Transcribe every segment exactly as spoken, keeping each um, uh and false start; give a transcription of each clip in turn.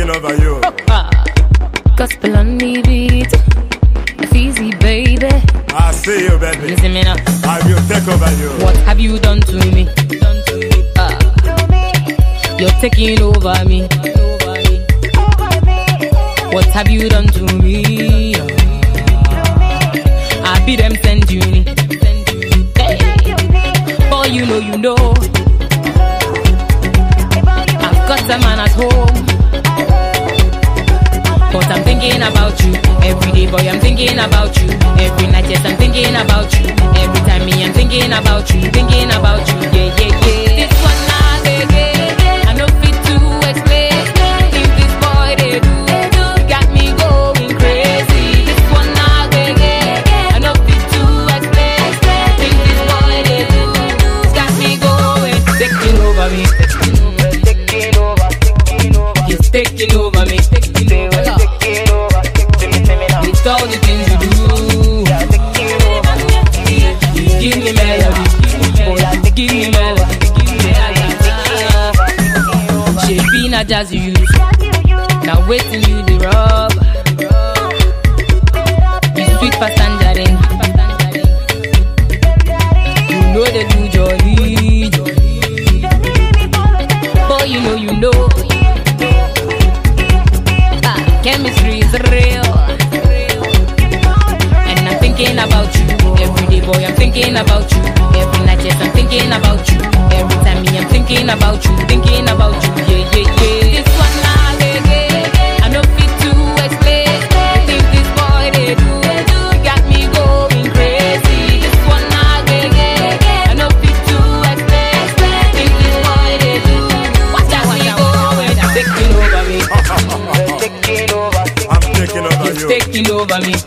taking over you. Gospel on the beat, easy baby. I see you, baby. Listen me now. I will take over you. What have you done to me? Done to me. Ah. You're taking over me. Over me. What have you done to me? Ah. I be them send you me. Hey. Boy, you know, you know. I've got a man at home. But I'm thinking about you every day, boy. I'm thinking about you every night. Yes, I'm thinking about you every time. Me, I'm thinking about you, thinking about you. Yeah, yeah, yeah. This one now, yeah, yeah, yeah. I know fit to explain. Think this boy they do, got me going crazy. This one now, yeah, yeah, yeah. I know fit to explain. Think this boy they do, got me going, taking over me, taking over, taking over. He's taking over me, taking over. All the things you do, give me melody, give me melody, shaping a jazz you use, now waiting you the rub, you sweet for tangerine, you know they do jolly, boy you know you know, ah, chemistry is real. Thinking about you every day, boy. I'm thinking about you every night. Yes, I'm thinking about you every time. Me, I'm thinking about you, thinking about you. Yeah, yeah, yeah. This one now, yeah, yeah, yeah. I know fit to explain. I think this boy they do, got me going crazy. This one now, yeah, yeah, yeah. I know fit to explain. I think this boy they do, watch out, watch out, going. I'm taking over me, taking over. I'm taking over you. Taking over me.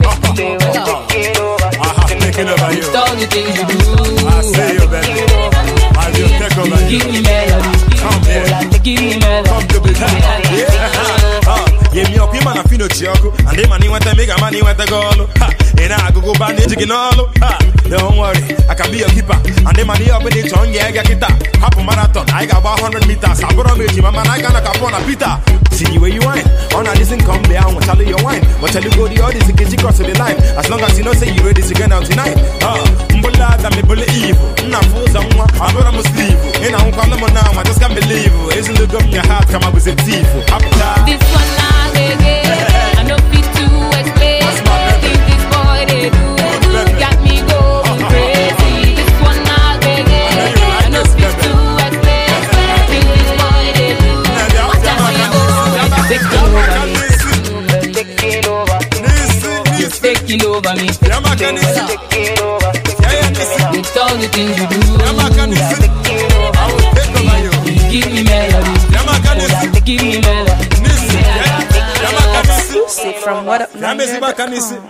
Over you. All the things you do, I see you, baby. I will take over you. Give me melody, come here. Give me melody, come to be yeah. Yeah, me up, man, I feel no chioko. And they money went to make a money went to go. And I go go back to get all. Don't worry, I can be a keeper. And they money up with the tongue, yeah, get it. Half a marathon, I got one hundred meters. I put on me, man, I got a capone of Peter. See where you wine. On a listen, come down, we'll tell you your wine. But tell you go the audience to get you cross the line. As long as you know, say you ready to get out tonight. Ah, Mbola, that me bully evil. Not for someone, I'm not a Muslim. And I won't call them now, I just can't believe it. Isn't the gum your heart come up with a thief? This one now, yeah, yeah. I know fit to explain. Think this boy they do, got me going crazy. This one now, yeah, yeah. I know fit to explain. Think this boy they do, watch out how you go. Taking over me, taking over. You're taking over me, taking over. It's all the things you do. Give me melody, give me melody. Exclusive from What Up Nigeria dot com.